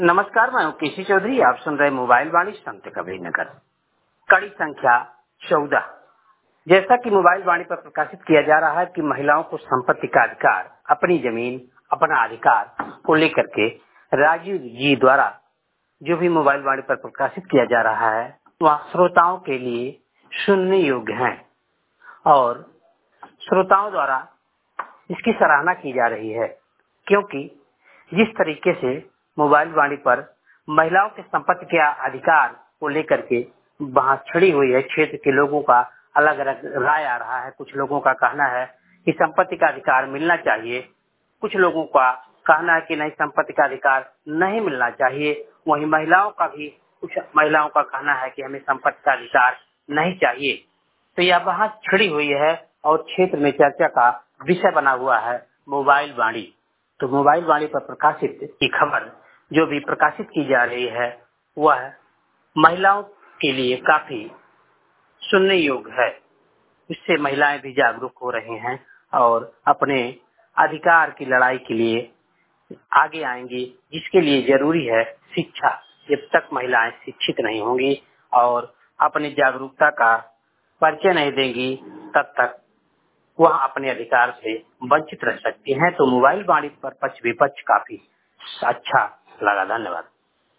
नमस्कार, मैं हूँ केसी चौधरी। आप सुन रहे मोबाइल वाणी संत कबीरनगर, कड़ी संख्या 14। जैसा कि मोबाइल वाणी पर प्रकाशित किया जा रहा है कि महिलाओं को संपत्ति का अधिकार, अपनी जमीन, अपना अधिकार को लेकर के राजीव जी द्वारा जो भी मोबाइल वाणी पर प्रकाशित किया जा रहा है वह श्रोताओं के लिए सुनने योग्य है और श्रोताओं द्वारा इसकी सराहना की जा रही है, क्योंकि जिस तरीके से मोबाइल वाणी पर महिलाओं के संपत्ति के अधिकार को लेकर के बहस छिड़ी हुई है, क्षेत्र के लोगों का अलग अलग राय आ रहा है। कुछ लोगों का कहना है कि संपत्ति का अधिकार मिलना चाहिए, कुछ लोगों का कहना है कि नहीं, संपत्ति का अधिकार नहीं मिलना चाहिए। वहीं महिलाओं का भी कुछ महिलाओं का कहना है कि हमें संपत्ति का अधिकार नहीं चाहिए। तो यह बहस छिड़ी हुई है और क्षेत्र में चर्चा का विषय बना हुआ है मोबाइल वाणी। तो मोबाइल वाणी पर प्रकाशित की खबर जो भी प्रकाशित की जा रही है वह महिलाओं के लिए काफी सुनने योग्य है। इससे महिलाएं भी जागरूक हो रही हैं और अपने अधिकार की लड़ाई के लिए आगे आएंगी, जिसके लिए जरूरी है शिक्षा। जब तक महिलाएं शिक्षित नहीं होंगी और अपनी जागरूकता का परिचय नहीं देंगी, तब तक वह अपने अधिकार से वंचित रह सकती हैं। तो मोबाइल वाणी पर पक्ष विपक्ष काफी अच्छा लगा। धन्यवाद।